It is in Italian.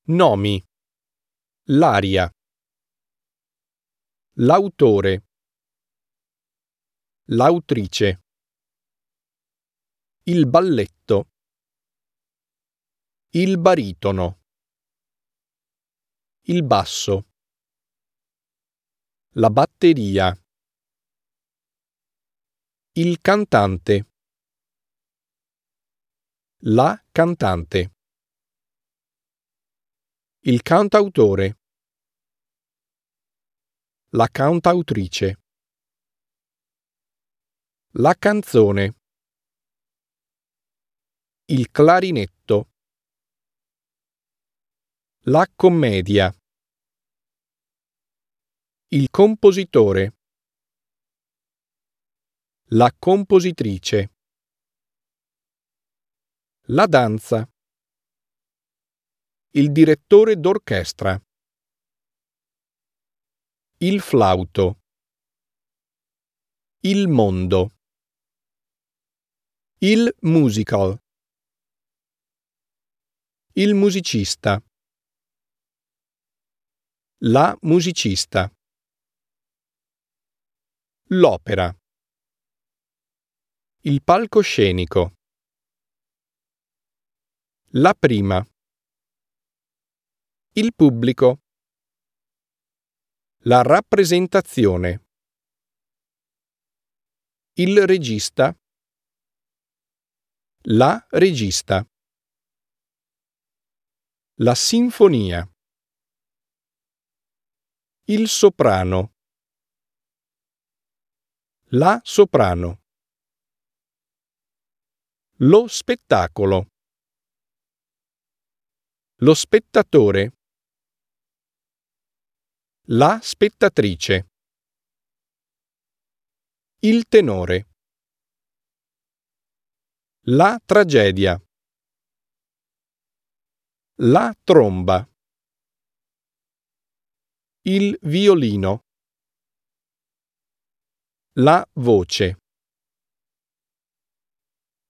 Nomi: l'aria, l'autore, l'autrice, il balletto, il baritono, il basso, la batteria, il cantante, la cantante, il cantautore, la cantautrice, la canzone, il clarinetto, la commedia, il compositore, la compositrice, la danza, il direttore d'orchestra, il flauto, il mondo, il musical, il musicista, la musicista, l'opera, il palcoscenico, la prima, il pubblico, la rappresentazione, il regista, la regista, la sinfonia, il soprano, la soprano, lo spettacolo, lo spettatore, la spettatrice, il tenore, la tragedia, la tromba, il violino, la voce.